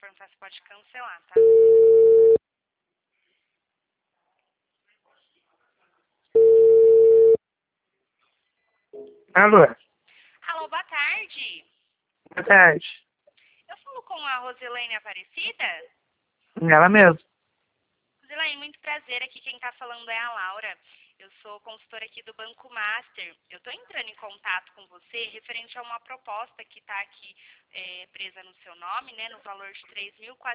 perguntar se pode cancelar, tá? Alô, Alô, boa tarde. boa tarde. Eu falo com a Rosilene Aparecida? Ela mesmo. Rosilene, muito prazer. Aqui quem tá falando é a Laura. Eu sou consultora aqui do Banco Master. Eu tô entrando em contato com você referente a uma proposta que tá aqui presa no seu nome, né, no valor de R$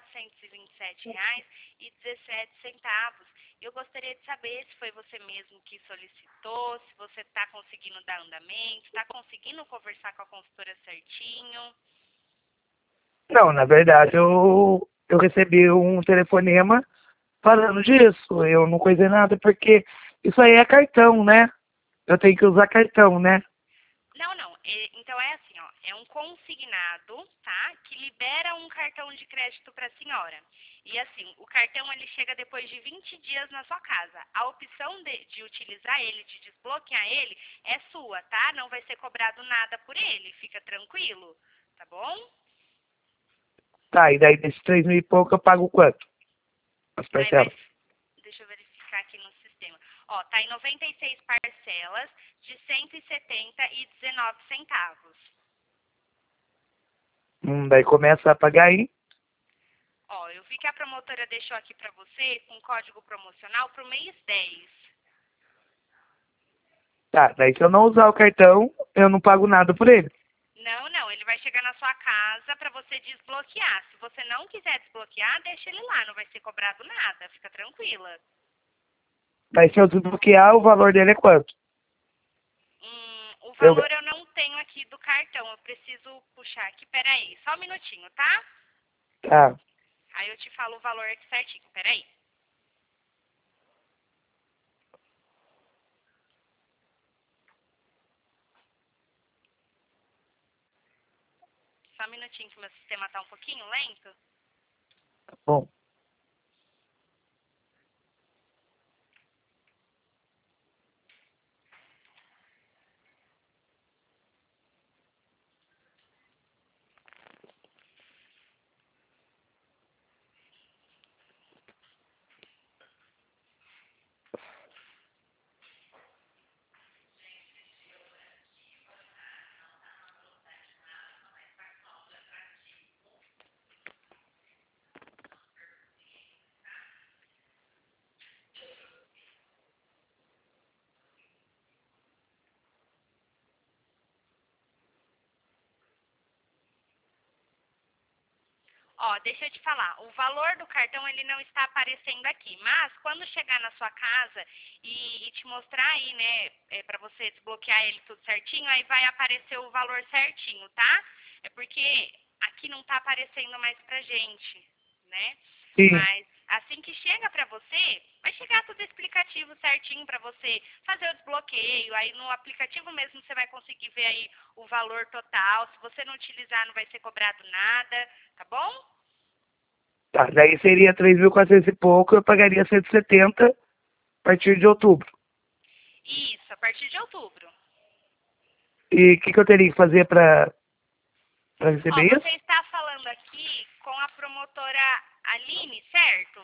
3.427,17. Eu gostaria de saber se foi você mesmo que solicitou, se você está conseguindo dar andamento, está conseguindo conversar com a consultora certinho. Não, na verdade, eu recebi um telefonema falando disso. Eu não coisei nada porque isso aí é cartão, né? Eu tenho que usar cartão, né? Não. Então é assim, ó, é um consignado, tá? Que libera um cartão de crédito para a senhora. E assim, o cartão ele chega depois de 20 dias na sua casa. A opção de utilizar ele, de desbloquear ele, é sua, tá? Não vai ser cobrado nada por ele, fica tranquilo, tá bom? Tá, e daí desses 3.000 e pouco eu pago quanto? As Aí vai, parcelas. deixa eu verificar aqui no sistema. Ó, tá em 96 parcelas de R$ 170,19. Daí começa a pagar aí. Ó, eu vi que a promotora deixou aqui pra você um código promocional pro mês 10. Tá, daí se eu não usar o cartão, eu não pago nada por ele. Não, ele vai chegar na sua casa pra você desbloquear. Se você não quiser desbloquear, deixa ele lá, não vai ser cobrado nada, fica tranquila. Daí se eu desbloquear, o valor dele é quanto? O Eu... valor eu não tenho aqui do cartão, eu preciso puxar aqui, peraí, só um minutinho, tá? Tá, Aí eu te falo o valor aqui certinho, peraí. Só um minutinho que meu sistema tá um pouquinho lento. tá bom. Ó, deixa eu te falar, o valor do cartão ele não está aparecendo aqui, mas quando chegar na sua casa e te mostrar aí, né, para você desbloquear ele tudo certinho, aí vai aparecer o valor certinho, tá? É porque aqui não tá aparecendo mais pra gente, né? Sim. Mas assim que chega pra você, vai chegar tudo explicativo certinho pra você fazer o desbloqueio, aí no aplicativo mesmo você vai conseguir ver aí o valor total, se você não utilizar não vai ser cobrado nada, tá bom? Tá, daí seria 3.400 e pouco, eu pagaria 170 a partir de outubro. Isso, a partir de outubro. E o que eu teria que fazer para Ó, receber você isso? está falando aqui com a promotora Aline, certo?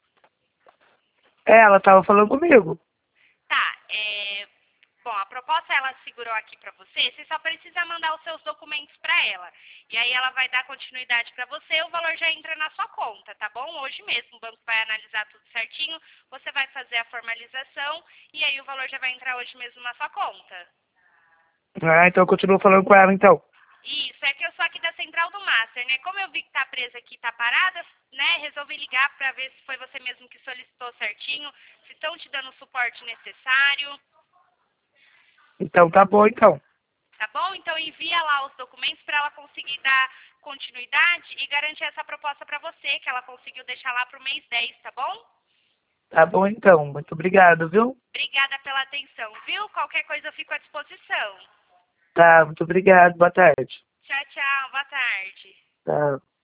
É, ela estava falando comigo. Tá, bom, a proposta ela segurou aqui pra você só precisa mandar os seus documentos pra ela. E aí ela vai dar continuidade pra você, o valor já entra na sua conta, tá bom? Hoje mesmo o banco vai analisar tudo certinho, você vai fazer a formalização e aí o valor já vai entrar hoje mesmo na sua conta. Ah, então eu continuo falando com ela, então. Isso, é que eu sou aqui da Central do Master, né? Como eu vi que tá presa aqui, tá parada, né? Resolvi ligar pra ver se foi você mesmo que solicitou certinho, se estão te dando o suporte necessário, Então tá bom, então. tá bom? Então envia lá os documentos para ela conseguir dar continuidade e garantir essa proposta pra você, que ela conseguiu deixar lá pro mês 10, tá bom? Tá bom, então. Muito obrigado, viu? Obrigada pela atenção, viu? Qualquer coisa eu fico à disposição. Tá, muito obrigado. Boa tarde. Tchau, tchau, boa tarde. Tá.